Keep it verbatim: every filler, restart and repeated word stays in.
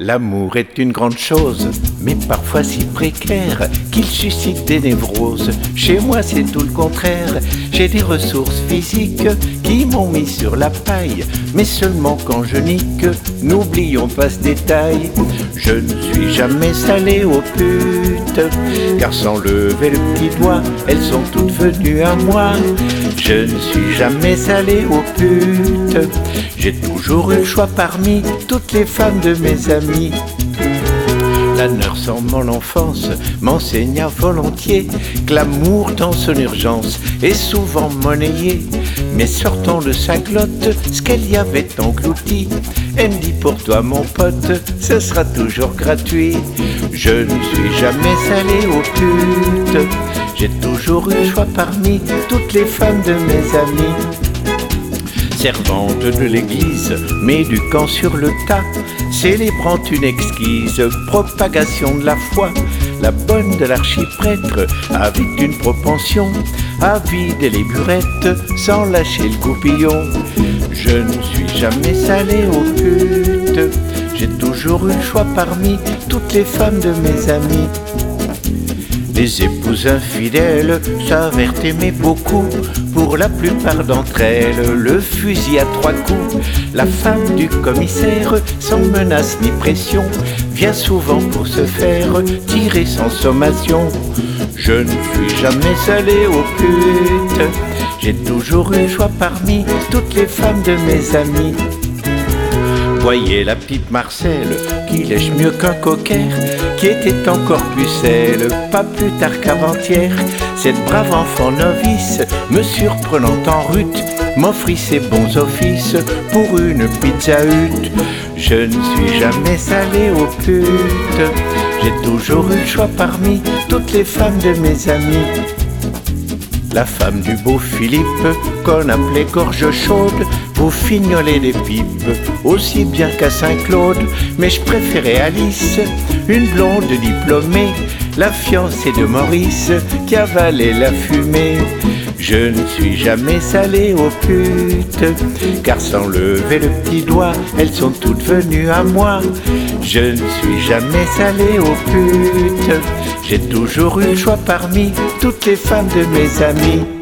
L'amour est une grande chose, mais parfois si précaire qu'il suscite des névroses. Chez moi c'est tout le contraire, j'ai des ressources physiques qui m'ont mis sur la paille, mais seulement quand je nique. N'oublions pas ce détail, je ne suis jamais allé aux putes, car sans lever le petit doigt, elles sont toutes venues à moi. Je ne suis jamais allé aux putes, j'ai toujours eu le choix parmi toutes les femmes de mes amis. La nurse en mon enfance m'enseigna volontiers que l'amour dans son urgence est souvent monnayé. Mais sortant de sa glotte ce qu'elle y avait englouti, elle me dit pour toi mon pote, ce sera toujours gratuit. Je ne suis jamais allé aux putes, j'ai toujours eu le choix parmi toutes les femmes de mes amis. Servante de l'église, m'éduquant sur le tas, célébrant une exquise propagation de la foi, la bonne de l'archiprêtre, avec une propension à vider les burettes sans lâcher le goupillon. Je ne suis jamais allé aux putes, j'ai toujours eu le choix parmi toutes les femmes de mes amis. Les épouses infidèles s'avèrent aimer beaucoup, pour la plupart d'entre elles, le fusil à trois coups. La femme du commissaire, sans menace ni pression, vient souvent pour se faire tirer sans sommation. Je ne suis jamais allé aux putes, j'ai toujours eu le choix parmi toutes les femmes de mes amis. Voyez la petite Marcelle, qui lèche mieux qu'un cocker, qui était encore pucelle, pas plus tard qu'avant-hier. Cette brave enfant novice, me surprenant en rute, m'offrit ses bons offices pour une pizza hut. Je ne suis jamais allé aux putes, j'ai toujours eu le choix parmi toutes les femmes de mes amis. La femme du beau Philippe, qu'on appelait gorge chaude, vous fignolez des pipes, aussi bien qu'à Saint-Claude. Mais je préférais Alice, une blonde diplômée, la fiancée de Maurice, qui avalait la fumée. Je ne suis jamais allé aux putes, car sans lever le petit doigt, elles sont toutes venues à moi. Je ne suis jamais allé aux putes, j'ai toujours eu le choix parmi toutes les femmes de mes amis.